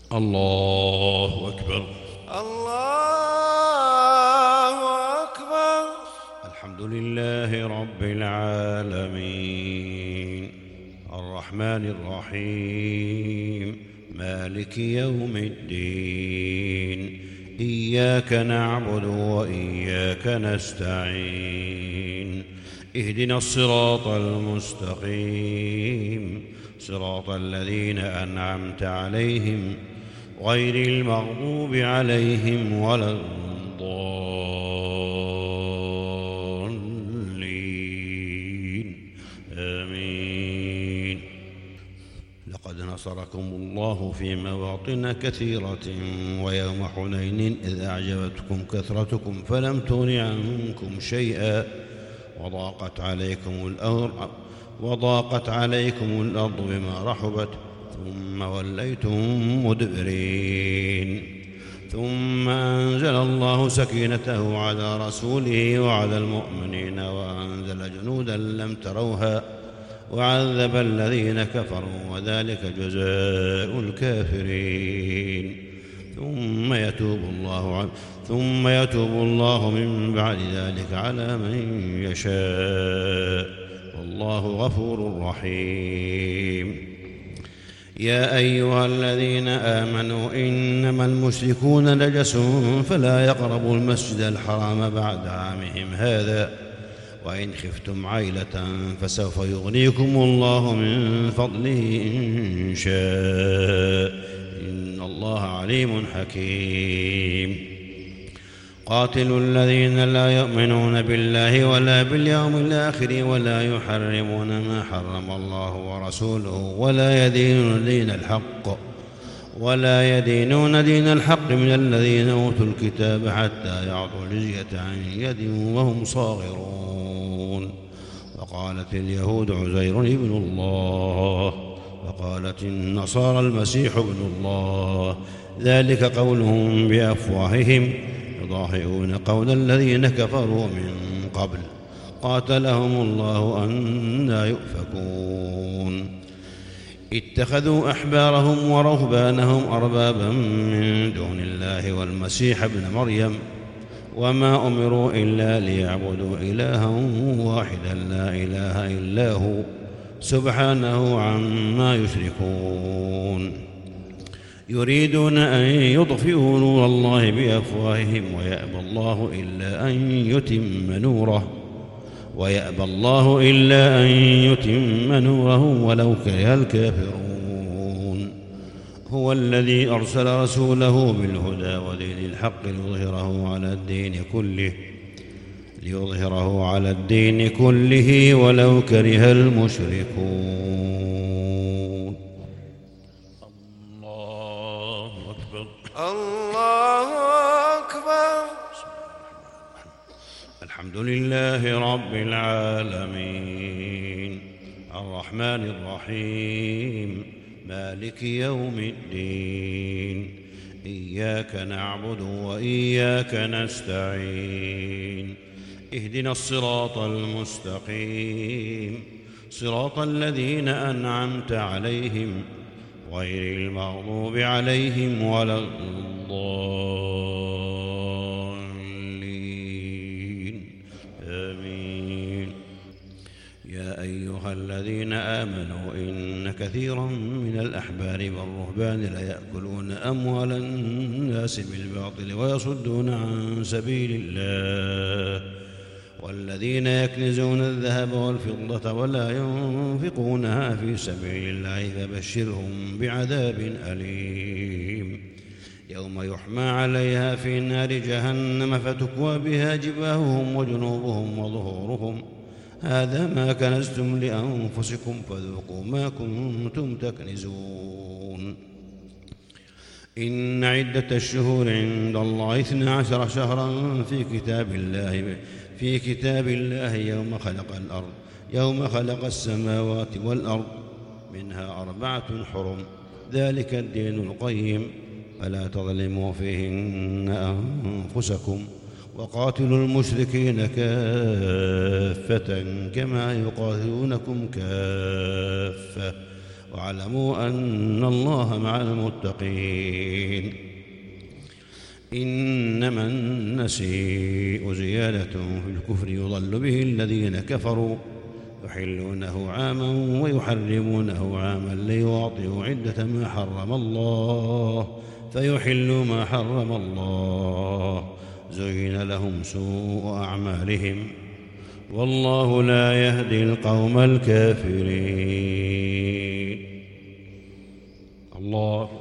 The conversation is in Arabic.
الله أكبر. الله أكبر. الحمد لله رب العالمين الرحمن الرحيم مالك يوم الدين إياك نعبد وإياك نستعين اهدنا الصراط المستقيم صراط الذين أنعمت عليهم غير المغضوب عليهم ولا الضالين آمين. لقد نصركم الله في مواطن كثيرة ويوم حنين إذ أعجبتكم كثرتكم فلم تغن عنكم شيئا وضاقت عليكم الأرض بما رحبت ثم وليتم مدبرين ثم أنزل الله سكينته على رسوله وعلى المؤمنين وأنزل جنودا لم تروها وعذب الذين كفروا وذلك جزاء الكافرين ثم يتوب الله من بعد ذلك على من يشاء والله غفور رحيم. يا أيها الذين آمنوا إنما المشركون نجس فلا يقربوا المسجد الحرام بعد عامهم هذا وإن خفتم عيلة فسوف يغنيكم الله من فضله إن شاء إن الله عليم حكيم. قاتلوا الذين لا يؤمنون بالله ولا باليوم الآخر ولا يحرمون ما حرم الله ورسوله ولا يدينون دين الحق من الذين أوتوا الكتاب حتى يعطوا الجزية عن يد وهم صاغرون. وقالت اليهود عزير ابن الله وقالت النصارى المسيح ابن الله ذلك قولهم بأفواههم يضاهئون قول الذين كفروا من قبل قاتلهم الله أنى يؤفكون. اتخذوا أحبارهم ورهبانهم أربابا من دون الله والمسيح ابن مريم وما أمروا إلا ليعبدوا إلها واحدا لا إله إلا هو سبحانه عما يشركون. يريدون أن يطفئوا نور الله بأفواههم ويأبى الله إلا أن يتم نوره ولو كره الكافرون. هو الذي أرسل رسوله بالهدى ودين الحق ليظهره على الدين كله ولو كره المشركون. الله أكبر. الله أكبر. الحمد لله رب العالمين الرحمن الرحيم مالك يوم الدين إياك نعبد وإياك نستعين اهدنا الصراط المستقيم صراط الذين أنعمت عليهم غير المغضوب عليهم ولا الضالين آمين. يا أيها الذين آمنوا إن كثيرا من الأحبار والرهبان ليأكلون أموال الناس بالباطل ويصدون عن سبيل الله والذين يكنزون الذهب والفضة ولا ينفقونها في سبيل الله فبشرهم بعذاب أليم يوم يحمى عليها في نار جهنم فتكوى بها جباههم وجنوبهم وظهورهم هذا ما كنزتم لأنفسكم فذوقوا ما كنتم تكنزون. إن عدة الشهور عند الله 12 شهرا في كتاب الله يوم خلق السماوات والأرض منها 4 حرم ذلك الدين القيم فلا تظلموا فيهن أنفسكم وقاتلوا المشركين كافة كما يقاتلونكم كافة واعلموا أن الله مع المتقين. إنما النسيء زيادة في الكفر يضل به الذين كفروا يحلونه عاما ويحرمونه عاما ليواطئوا عدة ما حرم الله فيحلوا ما حرم الله زين لهم سوء أعمالهم والله لا يهدي القوم الكافرين. الله